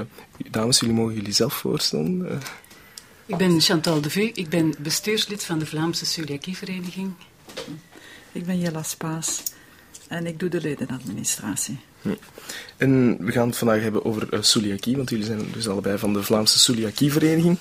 Dames, jullie mogen jullie zelf voorstellen. Ik ben Chantal Deveu, ik ben bestuurslid van de Vlaamse Celiakievereniging. Ik ben Jella Spaas en ik doe de ledenadministratie. En we gaan het vandaag hebben over celiakie, want jullie zijn dus allebei van de Vlaamse Celiakievereniging.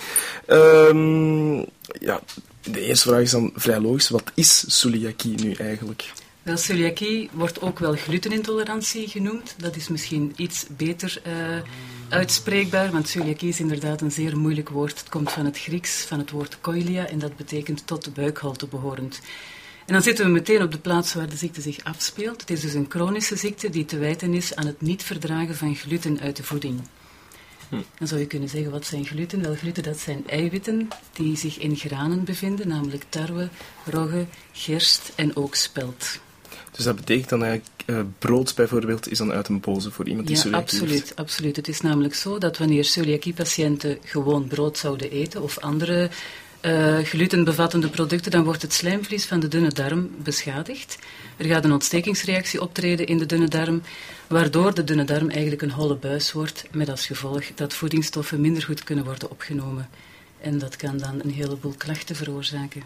De eerste vraag is dan vrij logisch. Wat is celiakie nu eigenlijk? Wel, celiakie wordt ook wel glutenintolerantie genoemd. Dat is misschien iets beter uitspreekbaar, want celiakie is inderdaad een zeer moeilijk woord. Het komt van het Grieks, van het woord koilia, en dat betekent tot de buikholte behorend. En dan zitten we meteen op de plaats waar de ziekte zich afspeelt. Het is dus een chronische ziekte die te wijten is aan het niet verdragen van gluten uit de voeding. Dan zou je kunnen zeggen, wat zijn gluten? Wel, gluten, dat zijn eiwitten die zich in granen bevinden, namelijk tarwe, rogge, gerst en ook spelt. Dus dat betekent dan eigenlijk, brood bijvoorbeeld is dan uit een boze voor iemand die celiakie heeft? Ja, absoluut. Het is namelijk zo dat wanneer celiakiepatiënten gewoon brood zouden eten of andere glutenbevattende producten, dan wordt het slijmvlies van de dunne darm beschadigd. Er gaat een ontstekingsreactie optreden in de dunne darm, waardoor de dunne darm eigenlijk een holle buis wordt, met als gevolg dat voedingsstoffen minder goed kunnen worden opgenomen. En dat kan dan een heleboel klachten veroorzaken.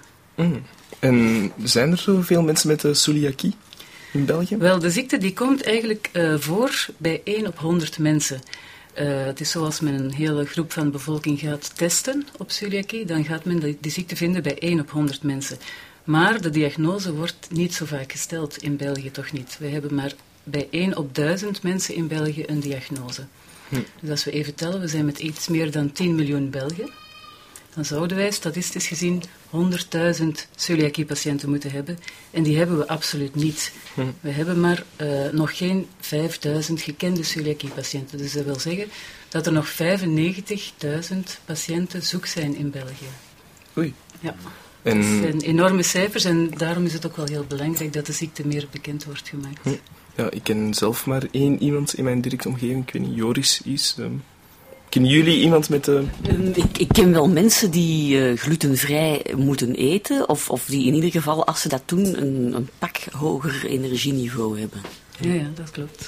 En zijn er zoveel mensen met celiakie in België? Wel, de ziekte die komt eigenlijk voor bij 1 op 100 mensen. Het is zoals men een hele groep van de bevolking gaat testen op celiakie, dan gaat men die ziekte vinden bij 1 op 100 mensen. Maar de diagnose wordt niet zo vaak gesteld, in België toch niet. We hebben maar bij 1 op 1000 mensen in België een diagnose. Dus als we even tellen, we zijn met iets meer dan 10 miljoen Belgen. Dan zouden wij statistisch gezien 100.000 celiakiepatiënten moeten hebben. En die hebben we absoluut niet. We hebben maar nog geen 5.000 gekende celiakiepatiënten. Dus dat wil zeggen dat er nog 95.000 patiënten zoek zijn in België. Oei. Ja. Dat zijn enorme cijfers en daarom is het ook wel heel belangrijk dat de ziekte meer bekend wordt gemaakt. Ja, ik ken zelf maar 1 iemand in mijn directe omgeving. Ik weet niet, Joris is... Kennen jullie iemand met... Ik ken wel mensen die glutenvrij moeten eten, of die in ieder geval, als ze dat doen, een pak hoger energieniveau hebben. Ja, dat klopt.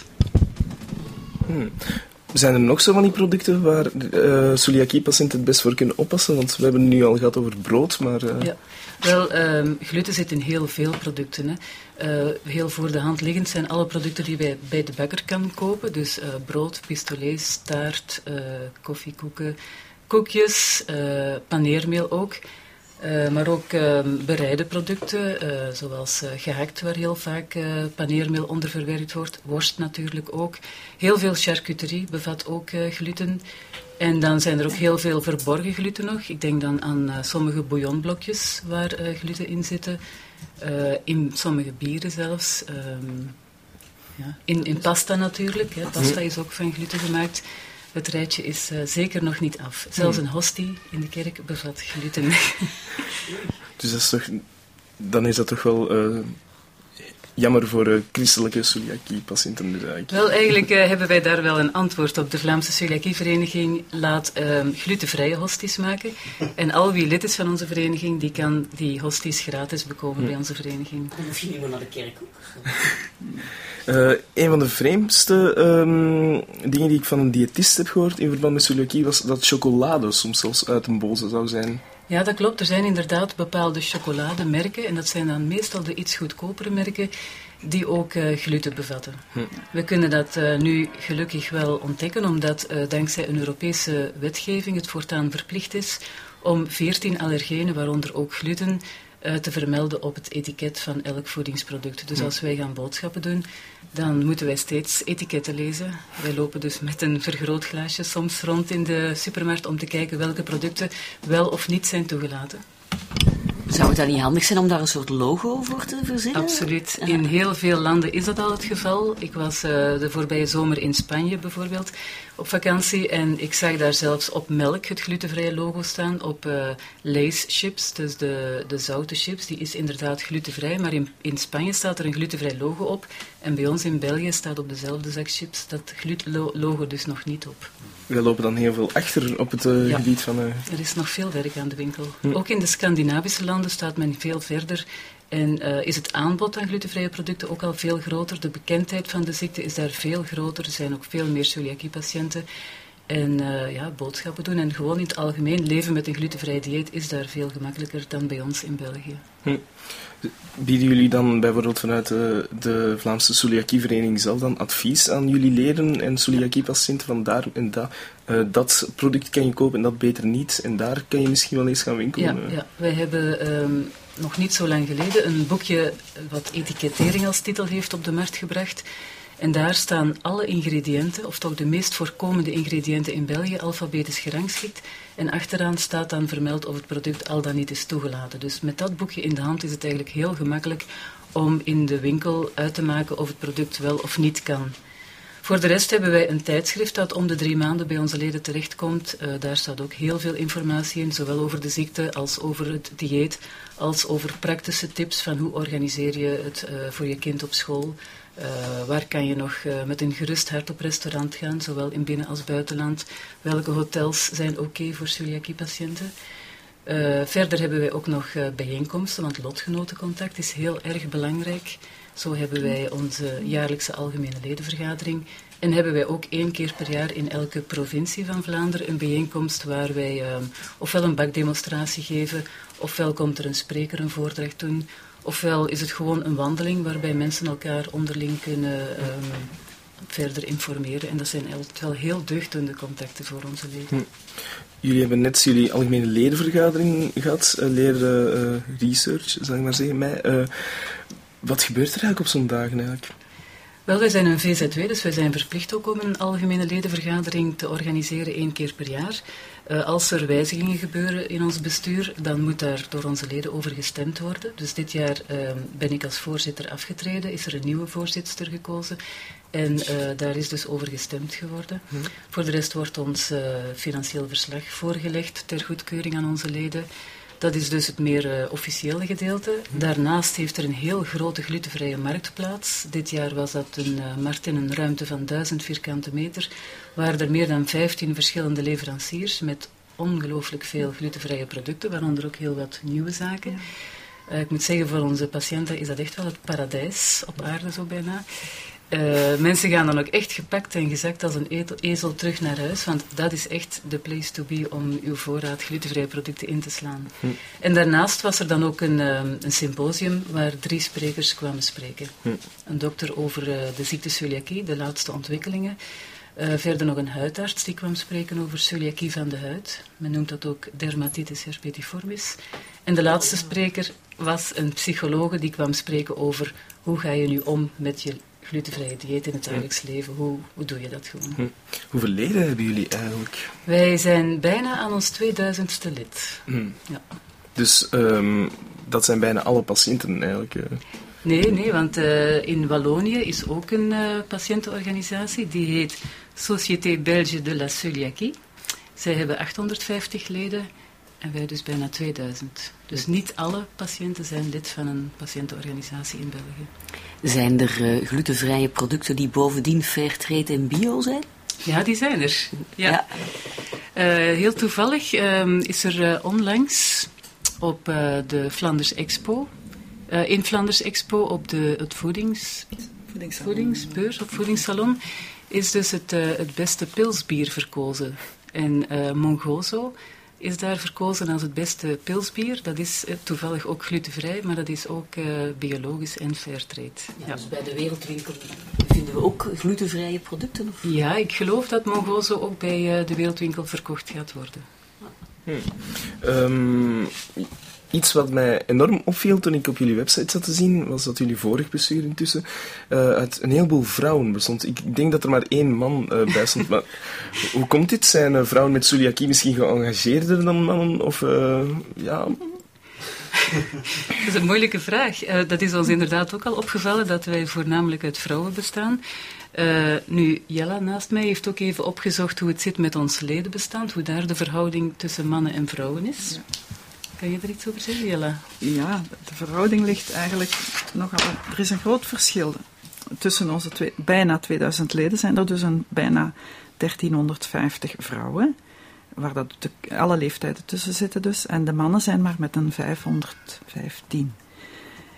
Zijn er nog zo van die producten waar celiakiepatiënten het best voor kunnen oppassen? Want we hebben het nu al gehad over brood, maar... Ja. Wel, gluten zit in heel veel producten. Hè. Heel voor de hand liggend zijn alle producten die wij bij de bakker kan kopen. Dus brood, pistolets, taart, koffiekoeken, koekjes, paneermeel ook. Maar ook bereide producten, zoals gehakt, waar heel vaak paneermeel onder verwerkt wordt. Worst natuurlijk ook. Heel veel charcuterie bevat ook gluten. En dan zijn er ook heel veel verborgen gluten nog. Ik denk dan aan sommige bouillonblokjes waar gluten in zitten. In sommige bieren zelfs. In pasta natuurlijk. Hè. Pasta is ook van gluten gemaakt. Het rijtje is zeker nog niet af. Zelfs een hostie in de kerk bevat gluten. Dus dat is toch, dan is dat toch wel jammer voor christelijke celiakiepatiënten dus eigenlijk. Wel, eigenlijk hebben wij daar wel een antwoord op. De Vlaamse Celiakievereniging laat glutenvrije hosties maken. En al wie lid is van onze vereniging, die kan die hosties gratis bekomen bij onze vereniging. Dan hoef je niet meer naar de kerk ook. Een van de vreemdste dingen die ik van een diëtist heb gehoord in verband met celiakie was dat chocolade soms zelfs uit een boze zou zijn. Ja, dat klopt. Er zijn inderdaad bepaalde chocolademerken en dat zijn dan meestal de iets goedkopere merken die ook gluten bevatten. We kunnen dat nu gelukkig wel ontdekken, omdat dankzij een Europese wetgeving het voortaan verplicht is om 14 allergenen, waaronder ook gluten, te vermelden op het etiket van elk voedingsproduct. Dus als wij gaan boodschappen doen, dan moeten wij steeds etiketten lezen. Wij lopen dus met een vergrootglaasje soms rond in de supermarkt om te kijken welke producten wel of niet zijn toegelaten. Zou het dan niet handig zijn om daar een soort logo voor te verzinnen? Absoluut. In heel veel landen is dat al het geval. Ik was de voorbije zomer in Spanje bijvoorbeeld op vakantie en ik zag daar zelfs op melk het glutenvrije logo staan, op Lay's chips, dus de zoute chips, die is inderdaad glutenvrij, maar in Spanje staat er een glutenvrij logo op en bij ons in België staat op dezelfde zak chips dat glutenlogo dus nog niet op. Wij lopen dan heel veel achter op het gebied van... Er is nog veel werk aan de winkel. Ook in de Scandinavische landen staat men veel verder en is het aanbod aan glutenvrije producten ook al veel groter. De bekendheid van de ziekte is daar veel groter. Er zijn ook veel meer celiakiepatiënten. En boodschappen doen en gewoon in het algemeen leven met een glutenvrij dieet is daar veel gemakkelijker dan bij ons in België. Bieden jullie dan bijvoorbeeld vanuit de Vlaamse Celiakievereniging zelf dan advies aan jullie leden en celiakiepatiënten van daar en dat product kan je kopen en dat beter niet en daar kan je misschien wel eens gaan winkelen? Ja. Wij hebben nog niet zo lang geleden een boekje wat etikettering als titel heeft op de markt gebracht. En daar staan alle ingrediënten, of toch de meest voorkomende ingrediënten in België, alfabetisch gerangschikt. En achteraan staat dan vermeld of het product al dan niet is toegelaten. Dus met dat boekje in de hand is het eigenlijk heel gemakkelijk om in de winkel uit te maken of het product wel of niet kan. Voor de rest hebben wij een tijdschrift dat om de 3 maanden bij onze leden terechtkomt. Daar staat ook heel veel informatie in, zowel over de ziekte als over het dieet, als over praktische tips van hoe organiseer je het voor je kind op school. Waar kan je nog met een gerust hart op restaurant gaan, zowel in binnen- als buitenland? Welke hotels zijn oké voor celiakiepatiënten? Verder hebben wij ook nog bijeenkomsten, want lotgenotencontact is heel erg belangrijk. Zo hebben wij onze jaarlijkse algemene ledenvergadering. En hebben wij ook 1 keer per jaar in elke provincie van Vlaanderen een bijeenkomst waar wij ofwel een bakdemonstratie geven, ofwel komt er een spreker een voordracht doen, ofwel is het gewoon een wandeling waarbij mensen elkaar onderling kunnen verder informeren. En dat zijn altijd wel heel deugdende contacten voor onze leden. Jullie hebben net jullie algemene ledenvergadering gehad, leren research, zal ik maar zeggen. Wat gebeurt er eigenlijk op zo'n dagen eigenlijk? Wel, wij zijn een VZW, dus wij zijn verplicht ook om een algemene ledenvergadering te organiseren 1 keer per jaar. Als er wijzigingen gebeuren in ons bestuur, dan moet daar door onze leden over gestemd worden. Dus dit jaar ben ik als voorzitter afgetreden, is er een nieuwe voorzitster gekozen. En daar is dus over gestemd geworden. Voor de rest wordt ons financieel verslag voorgelegd ter goedkeuring aan onze leden. Dat is dus het meer officiële gedeelte. Daarnaast heeft er een heel grote glutenvrije markt plaats. Dit jaar was dat een markt in een ruimte van 1000 vierkante meter, waar er meer dan 15 verschillende leveranciers met ongelooflijk veel glutenvrije producten, waaronder ook heel wat nieuwe zaken. Ik moet zeggen, voor onze patiënten is dat echt wel het paradijs op aarde, zo bijna. Mensen gaan dan ook echt gepakt en gezakt als een ezel terug naar huis, want dat is echt de place to be om uw voorraad glutenvrije producten in te slaan. En daarnaast was er dan ook een symposium waar 3 sprekers kwamen spreken. Een dokter over de ziekte celiakie, de laatste ontwikkelingen. Verder nog een huidarts die kwam spreken over celiakie van de huid. Men noemt dat ook dermatitis herpetiformis. En de laatste spreker was een psychologe die kwam spreken over hoe ga je nu om met je glutenvrije dieet in het dagelijks leven. Hoe doe je dat gewoon? Hoeveel leden hebben jullie eigenlijk? Wij zijn bijna aan ons 2000ste lid. Ja. Dus dat zijn bijna alle patiënten eigenlijk? Nee, want in Wallonië is ook een patiëntenorganisatie. Die heet Société Belge de la Celiakie. Zij hebben 850 leden en wij dus bijna 2000. Dus niet alle patiënten zijn lid van een patiëntenorganisatie in België. Zijn er glutenvrije producten die bovendien fairtrade en bio zijn? Ja, die zijn er. Ja. Heel toevallig is er onlangs op de Flanders Expo, in Flanders Expo op het voedingsbeurs, op voedingssalon, is dus het beste pilsbier verkozen. En Mongozo is daar verkozen als het beste pilsbier. Dat is toevallig ook glutenvrij, maar dat is ook biologisch en fairtrade. Ja, dus bij de Wereldwinkel vinden we ook glutenvrije producten? Of? Ja, ik geloof dat Mongozo ook bij de Wereldwinkel verkocht gaat worden. Iets wat mij enorm opviel toen ik op jullie website zat te zien, was dat jullie vorig bestuur intussen uit een heleboel vrouwen bestond. Ik denk dat er maar 1 man bij stond, maar hoe komt dit? Zijn vrouwen met celiakie misschien geëngageerder dan mannen? Of ja... Dat is een moeilijke vraag. Dat is ons inderdaad ook al opgevallen, dat wij voornamelijk uit vrouwen bestaan. Nu, Jella naast mij heeft ook even opgezocht hoe het zit met ons ledenbestand, hoe daar de verhouding tussen mannen en vrouwen is. Ja. Kan je er iets over zeggen, Jella? Ja, de verhouding ligt eigenlijk nogal... Er is een groot verschil. Tussen onze bijna 2000 leden zijn er dus bijna 1350 vrouwen, waar dat alle leeftijden tussen zitten dus. En de mannen zijn maar met een 515.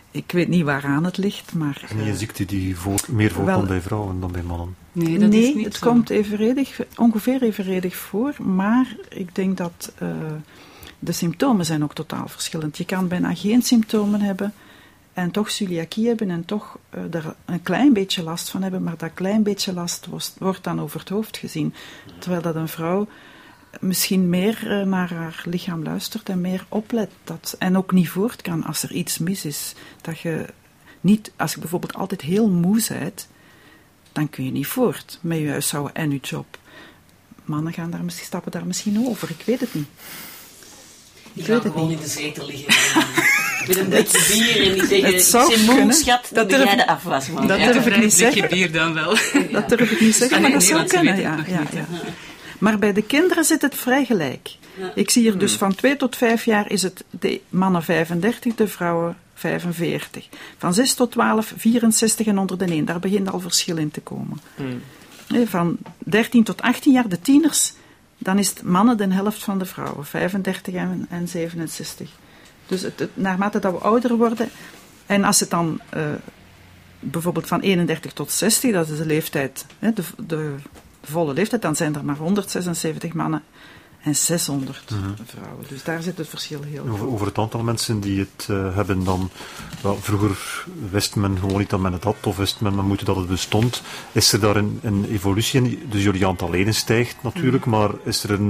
Ik weet niet waaraan het ligt, maar... Het is niet een ziekte die meer voorkomt bij vrouwen dan bij mannen. Nee, dat is niet het zo. komt ongeveer evenredig voor, maar ik denk dat de symptomen zijn ook totaal verschillend. Je kan bijna geen symptomen hebben en toch celiakie hebben en toch er een klein beetje last van hebben, maar dat klein beetje last wordt dan over het hoofd gezien. Terwijl dat een vrouw misschien meer naar haar lichaam luistert en meer oplet. En ook niet voort kan als er iets mis is. Dat je niet, als je bijvoorbeeld altijd heel moe bent, dan kun je niet voort met je huishouden en je job. Mannen stappen daar misschien over, ik weet het niet. Die gaan gewoon in de zetel liggen. Met een beetje bier en die zeggen, Het zou ik ben moe, kunnen. schat, dan doe jij de afwas. Man. Dat Ja, durf ik niet zeggen. bier dan wel. Dat durf ik niet zeggen, maar dat zou kunnen. Ja. Ja. Maar bij de kinderen zit het vrij gelijk. Ja. Ik zie hier dus van 2 tot 5 jaar is het de mannen 35, de vrouwen 45. Van 6 tot 12, 64 en 101. Daar begint al verschil in te komen. Van 13 tot 18 jaar, de tieners, dan is het mannen de helft van de vrouwen. 35 en 67. Dus naarmate dat we ouder worden, en als het dan bijvoorbeeld van 31 tot 60, dat is de leeftijd, de volle leeftijd, dan zijn er maar 176 mannen en 600 vrouwen. Dus daar zit het verschil heel groot. Over het aantal mensen die het hebben dan... Wel, vroeger wist men gewoon niet dat men het had, of wist men moeten dat het bestond. Is er daar een evolutie in? Dus jullie aantal leden stijgt natuurlijk, maar is er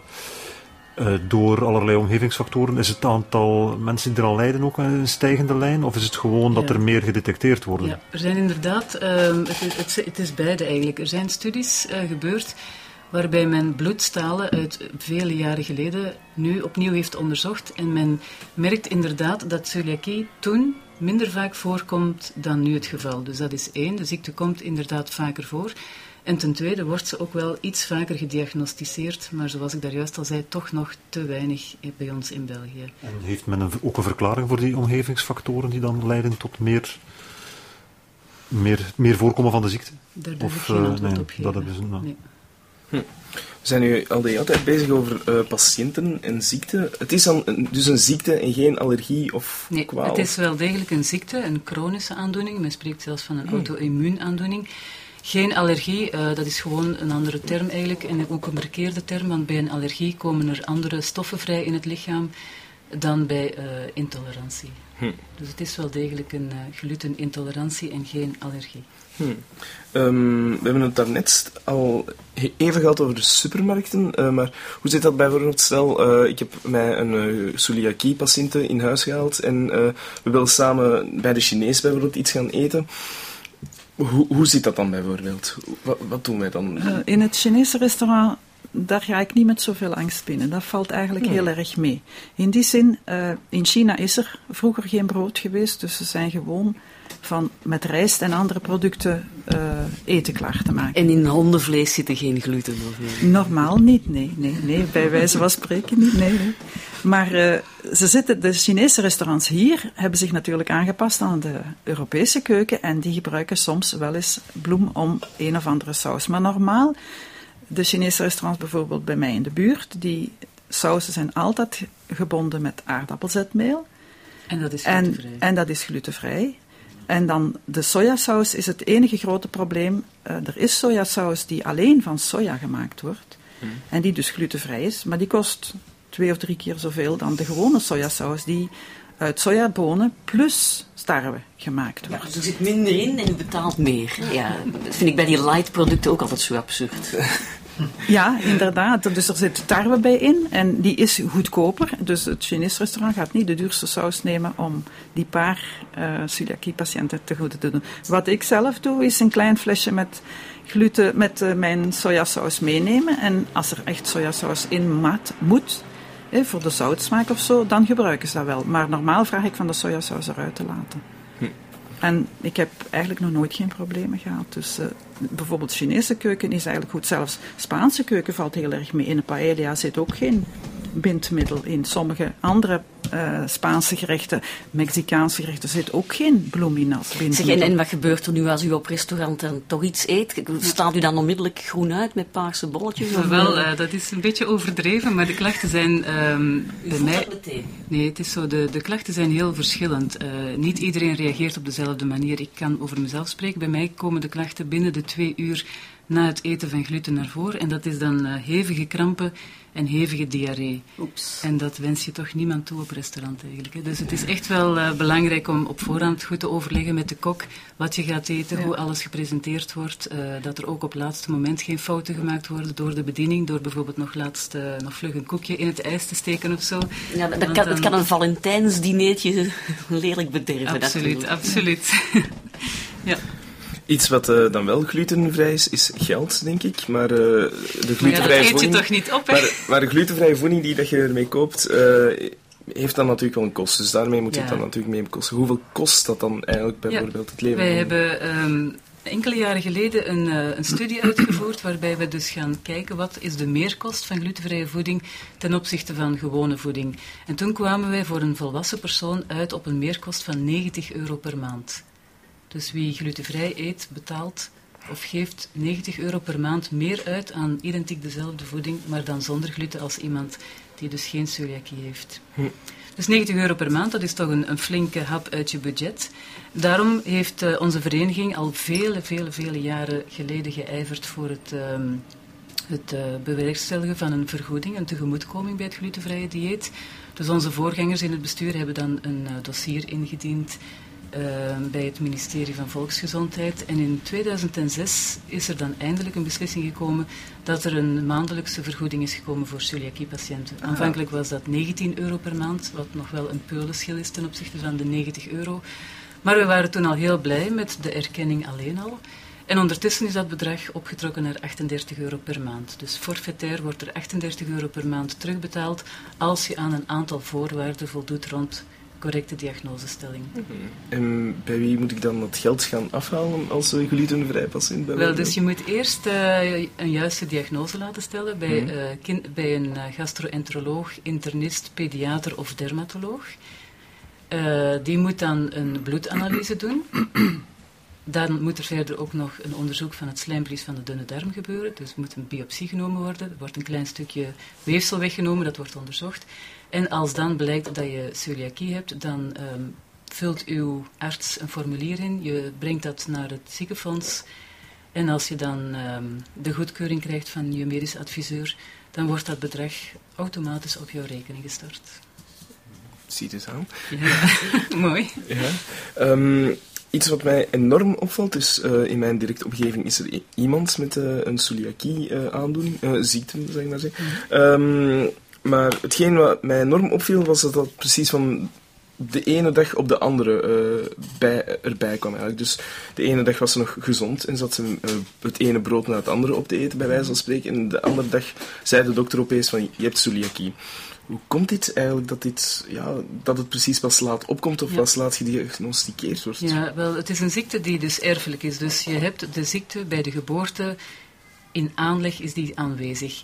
door allerlei omgevingsfactoren, is het aantal mensen die er al lijden ook een stijgende lijn? Of is het gewoon dat er meer gedetecteerd worden? Ja, er zijn inderdaad, het is beide eigenlijk. Er zijn studies gebeurd waarbij men bloedstalen uit vele jaren geleden nu opnieuw heeft onderzocht. En men merkt inderdaad dat celiakie toen minder vaak voorkomt dan nu het geval. Dus dat is 1, de ziekte komt inderdaad vaker voor. En ten tweede wordt ze ook wel iets vaker gediagnosticeerd, maar zoals ik daar juist al zei, toch nog te weinig bij ons in België. En heeft men ook een verklaring voor die omgevingsfactoren die dan leiden tot meer voorkomen van de ziekte? Daar durf ik geen antwoord op geven. Dat hebben ze, Nee. We zijn nu al de hele tijd bezig over patiënten en ziekte. Het is dan dus een ziekte en geen allergie of Nee, kwaal? het is wel degelijk een ziekte, een chronische aandoening. Men spreekt zelfs van een auto-immuunaandoening. Geen allergie, dat is gewoon een andere term eigenlijk. En ook een verkeerde term, want bij een allergie komen er andere stoffen vrij in het lichaam dan bij intolerantie. Dus het is wel degelijk een glutenintolerantie en geen allergie. We hebben het daarnet al even gehad over de supermarkten, maar hoe zit dat bijvoorbeeld? Stel, ik heb mij een celiakie-patiënte in huis gehaald en we willen samen bij de Chinees bijvoorbeeld iets gaan eten. Hoe zit dat dan bijvoorbeeld? Wat doen wij dan? In het Chinese restaurant, daar ga ik niet met zoveel angst binnen. Dat valt eigenlijk heel erg mee. In die zin, in China is er vroeger geen brood geweest, dus ze zijn gewoon met rijst en andere producten eten klaar te maken. En in hondenvlees zit er geen gluten? Of nee? Normaal niet, nee. Bij wijze van spreken niet, nee. Maar de Chinese restaurants hier hebben zich natuurlijk aangepast aan de Europese keuken en die gebruiken soms wel eens bloem om een of andere saus. Maar normaal, de Chinese restaurants bijvoorbeeld bij mij in de buurt, die sausen zijn altijd gebonden met aardappelzetmeel. En dat is glutenvrij. En dat is glutenvrij. En dan de sojasaus is het enige grote probleem. Er is sojasaus die alleen van soja gemaakt wordt. En die dus glutenvrij is. Maar die kost 2 of 3 keer zoveel dan de gewone sojasaus die uit sojabonen plus tarwe gemaakt wordt. Ja, dus er zit minder in en u betaalt meer. Ja, dat vind ik bij die light producten ook altijd zo absurd. Ja, inderdaad. Dus er zit tarwe bij in en die is goedkoper. Dus het Chinese restaurant gaat niet de duurste saus nemen om die paar celiakie-patiënten te goed te doen. Wat ik zelf doe, is een klein flesje met mijn sojasaus meenemen. En als er echt sojasaus in moet, voor de zoutsmaak of zo, dan gebruiken ze dat wel. Maar normaal vraag ik van de sojasaus eruit te laten. En ik heb eigenlijk nog nooit geen problemen gehad. Dus bijvoorbeeld Chinese keuken is eigenlijk goed. Zelfs Spaanse keuken valt heel erg mee. In een paella zit ook geen bindmiddel. In sommige andere Spaanse gerechten, Mexicaanse gerechten, zit ook geen bloem in als bindmiddel. En wat gebeurt er nu als u op restaurant dan toch iets eet? Staat u dan onmiddellijk groen uit met paarse bolletjes? Wel, dat is een beetje overdreven, maar de klachten zijn bij mij... Nee, het is zo, de klachten zijn heel verschillend. Niet iedereen reageert op dezelfde manier. Ik kan over mezelf spreken. Bij mij komen de klachten binnen de 2 uur na het eten van gluten naar voren. En dat is dan hevige krampen en hevige diarree. Oeps. En dat wens je toch niemand toe op restaurant eigenlijk. Hè. Dus het is echt wel belangrijk om op voorhand goed te overleggen met de kok wat je gaat eten, hoe alles gepresenteerd wordt. Dat er ook op het laatste moment geen fouten gemaakt worden door de bediening, door bijvoorbeeld nog vlug een koekje in het ijs te steken of zo. Ja, dat kan een Valentijnsdineetje lelijk bederven. Absoluut. Ja. Iets wat dan wel glutenvrij is geld, denk ik. Maar de glutenvrije dat voeding... eet je toch niet op, hè? Maar de glutenvrije voeding die dat je ermee koopt, heeft dan natuurlijk wel een kost. Dus daarmee moet je het dan natuurlijk mee kosten. Hoeveel kost dat dan eigenlijk bijvoorbeeld het leven? Wij hebben enkele jaren geleden een studie uitgevoerd waarbij we dus gaan kijken wat is de meerkost van glutenvrije voeding ten opzichte van gewone voeding. En toen kwamen wij voor een volwassen persoon uit op een meerkost van €90 per maand. Dus wie glutenvrij eet, betaalt of geeft €90 per maand meer uit aan identiek dezelfde voeding, maar dan zonder gluten als iemand die dus geen celiakie heeft. Dus €90 per maand, dat is toch een flinke hap uit je budget. Daarom heeft onze vereniging al vele jaren geleden geijverd voor het bewerkstelligen van een vergoeding, een tegemoetkoming bij het glutenvrije dieet. Dus onze voorgangers in het bestuur hebben dan een dossier ingediend bij het ministerie van Volksgezondheid. En in 2006 is er dan eindelijk een beslissing gekomen dat er een maandelijkse vergoeding is gekomen voor celiakie-patiënten. Aanvankelijk was dat €19 per maand, wat nog wel een peulenschil is ten opzichte van de €90. Maar we waren toen al heel blij met de erkenning alleen al. En ondertussen is dat bedrag opgetrokken naar €38 per maand. Dus forfaitair wordt er €38 per maand terugbetaald als je aan een aantal voorwaarden voldoet rond correcte diagnosestelling. En bij wie moet ik dan dat geld gaan afhalen als glutenvrij patiënt ben? Wel, dus je moet eerst een juiste diagnose laten stellen bij een gastroenteroloog, internist, pediater of dermatoloog. Die moet dan een bloedanalyse doen. Dan moet er verder ook nog een onderzoek van het slijmvlies van de dunne darm gebeuren. Dus er moet een biopsie genomen worden. Er wordt een klein stukje weefsel weggenomen, dat wordt onderzocht. En als dan blijkt dat je celiakie hebt, dan vult uw arts een formulier in. Je brengt dat naar het ziekenfonds. En als je dan de goedkeuring krijgt van je medisch adviseur, dan wordt dat bedrag automatisch op jouw rekening gestort. Zie het aan. Ja, mooi. Ja. Iets wat mij enorm opvalt is, in mijn directe omgeving is er iemand met een celiakie-aandoening, ziekte, zeg ik maar zeggen. Maar hetgeen wat mij enorm opviel, was dat precies van de ene dag op de andere erbij kwam eigenlijk. Dus de ene dag was ze nog gezond en zat ze het ene brood na het andere op te eten, bij wijze van spreken. En de andere dag zei de dokter opeens van, je hebt celiakie. Hoe komt dit eigenlijk dat het precies pas laat opkomt of pas laat gediagnosticeerd wordt? Ja, wel, het is een ziekte die dus erfelijk is. Dus je hebt de ziekte bij de geboorte, in aanleg is die aanwezig.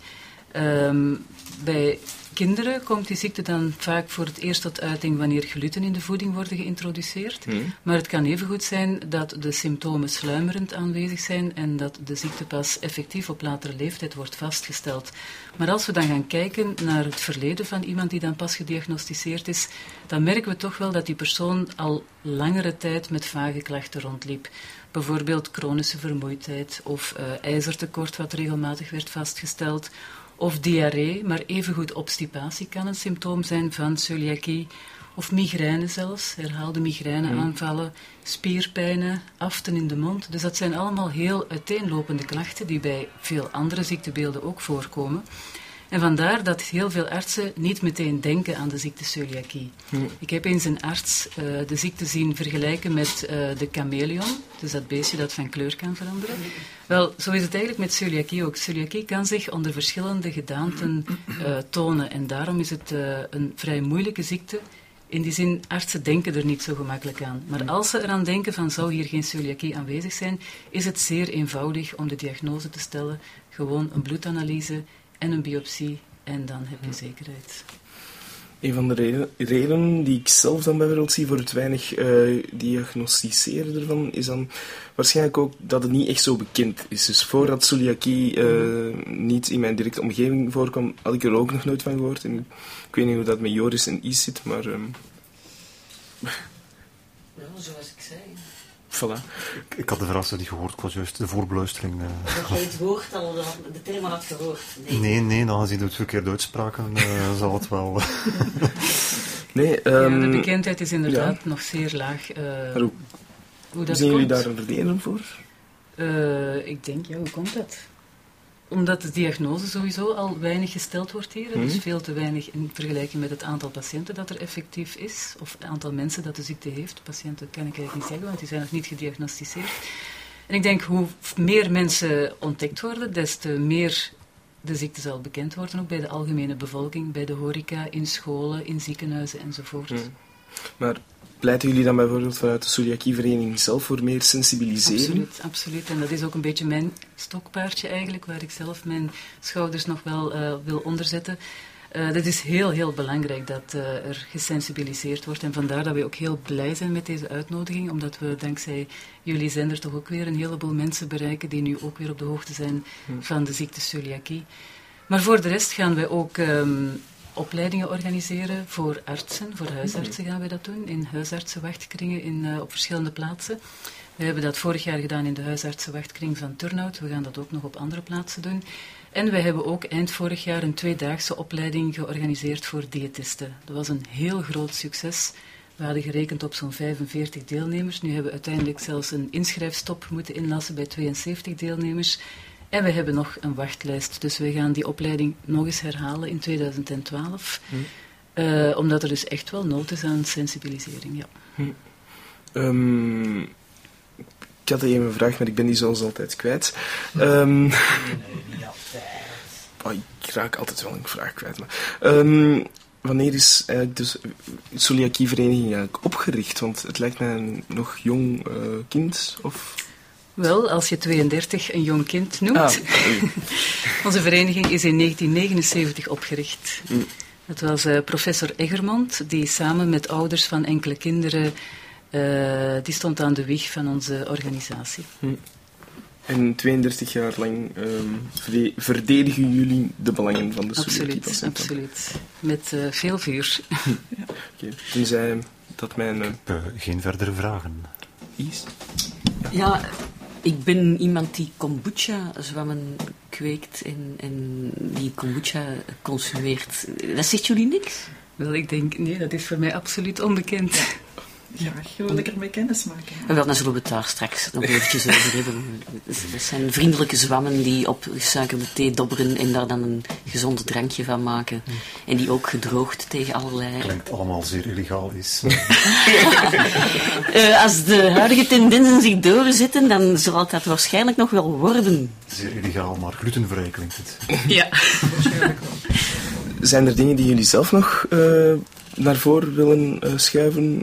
Bij kinderen komt die ziekte dan vaak voor het eerst tot uiting wanneer gluten in de voeding worden geïntroduceerd. Maar het kan evengoed zijn dat de symptomen sluimerend aanwezig zijn en dat de ziekte pas effectief op latere leeftijd wordt vastgesteld. Maar als we dan gaan kijken naar het verleden van iemand die dan pas gediagnosticeerd is, dan merken we toch wel dat die persoon al langere tijd met vage klachten rondliep. Bijvoorbeeld chronische vermoeidheid of ijzertekort wat regelmatig werd vastgesteld. Of diarree, maar evengoed obstipatie kan een symptoom zijn van celiakie. Of migraine zelfs, herhaalde migraineaanvallen, spierpijnen, aften in de mond. Dus dat zijn allemaal heel uiteenlopende klachten die bij veel andere ziektebeelden ook voorkomen. En vandaar dat heel veel artsen niet meteen denken aan de ziekte celiakie. Ik heb eens een arts de ziekte zien vergelijken met de chameleon, dus dat beestje dat van kleur kan veranderen. Wel, zo is het eigenlijk met celiakie ook. Celiakie kan zich onder verschillende gedaanten tonen en daarom is het een vrij moeilijke ziekte. In die zin, artsen denken er niet zo gemakkelijk aan. Maar als ze eraan denken van zou hier geen celiakie aanwezig zijn, is het zeer eenvoudig om de diagnose te stellen. Gewoon een bloedanalyse en een biopsie En dan heb je zekerheid. Een van de redenen die ik zelf dan bijvoorbeeld zie voor het weinig diagnosticeren ervan, is dan waarschijnlijk ook dat het niet echt zo bekend is. Dus voordat celiakie niet in mijn directe omgeving voorkwam, had ik er ook nog nooit van gehoord. En ik weet niet hoe dat met Joris en Is zit, maar... Ja, zoals ik zei. Voilà. Ik had de vraag niet gehoord, ik was juist de voorbeluistering. Dat jij het woord al, de term al had gehoord. Nee, dan gezien het verkeerde uitspraken, zal het wel... Nee, de bekendheid is inderdaad nog zeer laag. Hoe dat zien jullie komt? daar een reden voor? Ik denk, hoe komt dat? Omdat de diagnose sowieso al weinig gesteld wordt hier. Dus veel te weinig in vergelijking met het aantal patiënten dat er effectief is. Of het aantal mensen dat de ziekte heeft. Patiënten kan ik eigenlijk niet zeggen, want die zijn nog niet gediagnosticeerd. En ik denk, hoe meer mensen ontdekt worden, des te meer de ziekte zal bekend worden. Ook bij de algemene bevolking, bij de horeca, in scholen, in ziekenhuizen enzovoort. Maar pleiten jullie dan bijvoorbeeld vanuit de celiakievereniging zelf voor meer sensibilisering? Absoluut. En dat is ook een beetje mijn stokpaardje eigenlijk, waar ik zelf mijn schouders nog wel wil onderzetten. Het is heel, heel belangrijk dat er gesensibiliseerd wordt. En vandaar dat we ook heel blij zijn met deze uitnodiging, omdat we dankzij jullie zender toch ook weer een heleboel mensen bereiken die nu ook weer op de hoogte zijn van de ziekte celiakie. Maar voor de rest gaan wij ook... opleidingen organiseren voor artsen, voor huisartsen gaan we dat doen, in huisartsenwachtkringen op verschillende plaatsen. We hebben dat vorig jaar gedaan in de huisartsenwachtkring van Turnhout, we gaan dat ook nog op andere plaatsen doen. En wij hebben ook eind vorig jaar een 2-daagse opleiding georganiseerd voor diëtisten. Dat was een heel groot succes. We hadden gerekend op zo'n 45 deelnemers, nu hebben we uiteindelijk zelfs een inschrijfstop moeten inlassen bij 72 deelnemers. En we hebben nog een wachtlijst, dus we gaan die opleiding nog eens herhalen in 2012. Omdat er dus echt wel nood is aan sensibilisering, ja. Ik had even een vraag, maar ik ben die zoals altijd kwijt. Ik raak altijd wel een vraag kwijt. Maar, wanneer is eigenlijk de celiakievereniging eigenlijk opgericht? Want het lijkt mij een nog jong kind, of... Wel, als je 32 een jong kind noemt. Onze vereniging is in 1979 opgericht. Het was professor Eggermond, die samen met ouders van enkele kinderen, die stond aan de wieg van onze organisatie. En 32 jaar lang verdedigen jullie de belangen van de celiakie-patiënten? Absoluut. Met veel vuur. Okay. Tenzij dat mijn... Ik heb geen verdere vragen. Is? Ja, ik ben iemand die kombucha-zwammen kweekt en die kombucha consumeert. Dat zegt jullie niks? Wel, ik denk, nee, dat is voor mij absoluut onbekend. Ja, je wil ermee kennis maken. En wel, dan zullen we het daar straks nog eventjes over hebben. Dat zijn vriendelijke zwammen die op gesuikerde thee dobberen en daar dan een gezond drankje van maken. En die ook gedroogd tegen allerlei... Klinkt allemaal zeer illegaal is. Als de huidige tendensen zich doorzetten, dan zal dat waarschijnlijk nog wel worden. Zeer illegaal, maar glutenvrij klinkt het. Ja. Waarschijnlijk wel. Zijn er dingen die jullie zelf nog naar voren willen schuiven?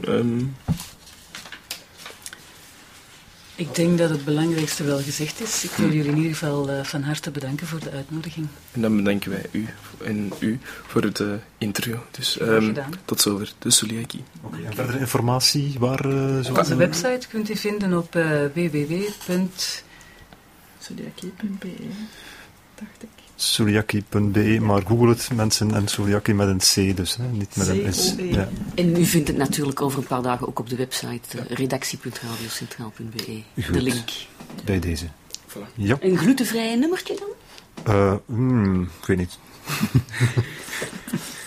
Ik denk dat het belangrijkste wel gezegd is. Ik wil jullie in ieder geval van harte bedanken voor de uitnodiging. En dan bedanken wij u voor het interview. Dus tot zover de celiakie. Okay, en verdere informatie waar... Onze website kunt u vinden op Celiakie.be, dacht ik. Celiakie.be, maar google het, mensen, en celiakie met een C, dus niet met een S. Ja. En u vindt het natuurlijk over een paar dagen ook op de website redactie.radiocentraal.be. De link. Bij deze. Voilà. Ja. Een glutenvrij nummertje dan? Ik weet niet.